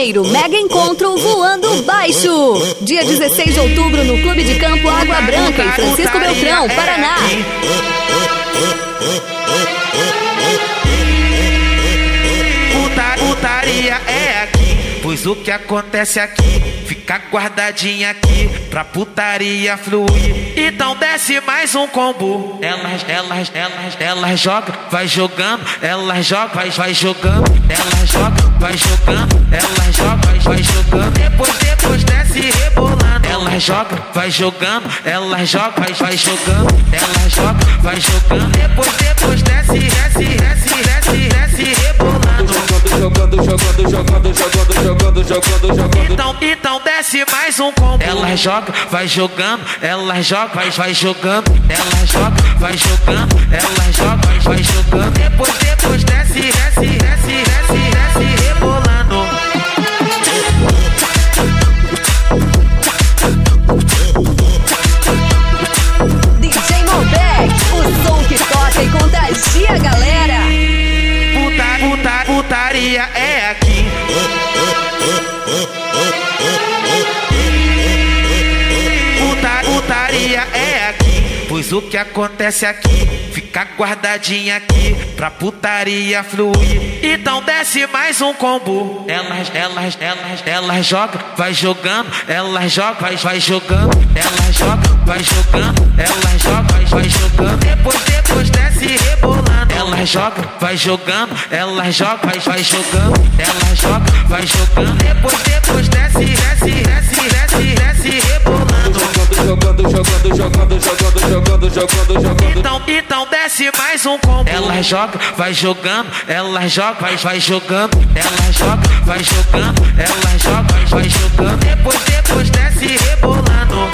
Janeiro, mega encontro Voando Baixo. Dia 16 de outubro no Clube de Campo Água Branca, em Francisco Beltrão, Paraná. Putaria é aqui, pois o que acontece aqui fica guardadinha aqui pra putaria fluir. Então desce mais um combo. Elas joga, vai jogando. Elas joga, vai jogando. Elas joga, vai jogando. Elas joga, vai jogando. Depois desce rebolando. Elas joga, vai jogando. Elas joga, vai jogando. Elas joga, vai jogando. Depois desce rebolando. Jogando. Então desce mais um combo. Ela joga, vai jogando. Ela joga, vai jogando. Ela joga, vai jogando. Ela joga, vai jogando. Depois desce rebolando. DJ Malbec, o som que toca e contagia a galera. Putaria é aqui. Putaria é aqui, pois o que acontece aqui fica guardadinha aqui pra putaria fluir. Então desce mais um combo. Elas joga, vai jogando. Elas joga, vai jogando. Elas joga, vai jogando. Elas joga, vai jogando. Depois desce rebolando. Elas joga, vai jogando. Elas joga, vai jogando. Elas joga, vai jogando. Depois desce rebolando. Jogando. Então desce mais um combo. Ela joga, vai jogando. Ela joga, vai jogando. Ela joga, vai jogando. Ela joga, vai jogando. Depois desce rebolando.